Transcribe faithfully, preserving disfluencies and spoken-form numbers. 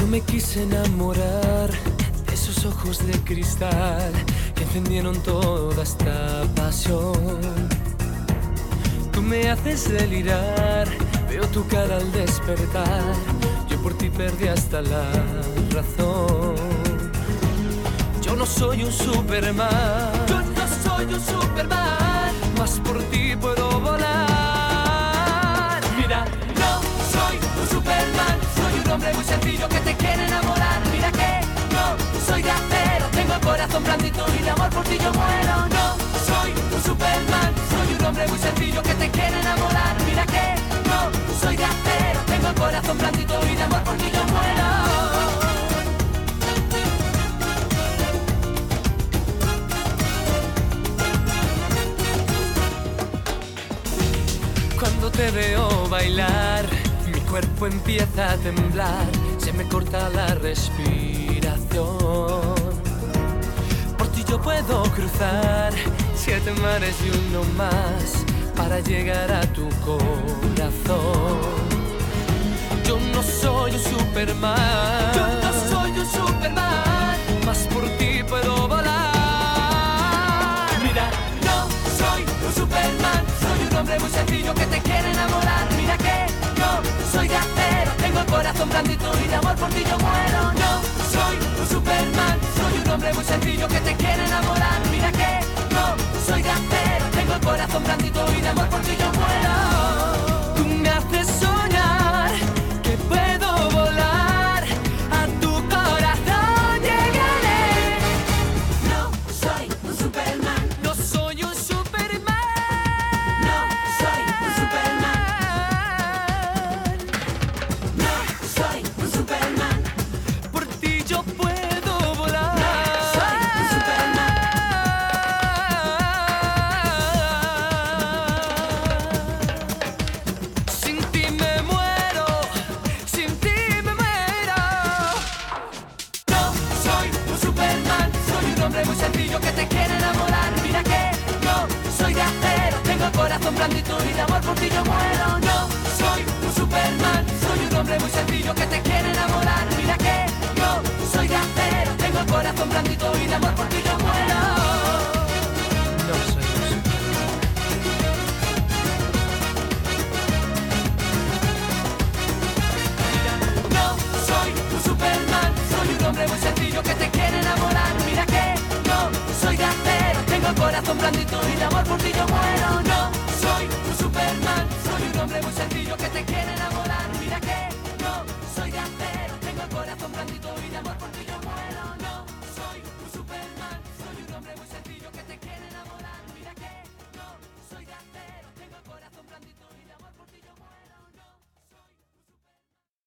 me quise enamorar de esos ojos de cristal que encendieron toda esta pasión. Tú me haces delirar, veo tu cara al despertar. Yo por ti perdí hasta la razón. Yo no soy un Superman, yo no soy un Superman, mas por ti puedo volar. Mira, no soy un Superman, soy un hombre muy sencillo que te quiere enamorar. Mira que no soy de acero, tengo el corazón blandito y de amor por ti yo muero. No soy un Superman, soy un hombre muy sencillo que te quiere enamorar. Mira que no soy de acero, tengo el corazón blandito y de amor por ti yo muero. Cuando te veo bailar, mi cuerpo empieza a temblar, se me corta la respiración. Por ti yo puedo cruzar siete mares y uno más para llegar a tu corazón. Yo no soy un Superman, yo no soy un Superman, mas por ti puedo volar. Mira, no soy un Superman, soy un hombre muy sencillo que te quiere enamorar. Mira que no soy de acero, tengo el corazón blandito y de amor por ti yo muero. No soy un Superman, soy un hombre muy sencillo que te quiere enamorar. Mira que no soy de acero, tengo el corazón blandito y de amor por ti yo muero. Tú me haces soñar que puedo volar, a tu corazón llegaré. No soy un Superman, No soy un Superman, no soy un Superman, no soy un Superman, por ti yo puedo volar. soy un Superman. Sin ti me muero, sin ti me muero. No soy un Superman, soy un hombre muy sencillo que te quiere enamorar. Mira que no soy de acero, tengo el corazón blandito y de amor por ti yo muero. No soy un Superman, soy un hombre muy sencillo que te quiere enamorar. Mira que no soy de acero, tengo el corazón blandito y de amor por ti yo muero. No soy un Superman. No soy un Superman, soy un hombre muy sencillo que te quiere enamorar. Mira que no soy de acero, tengo el corazón blandito y de amor por ti yo muero.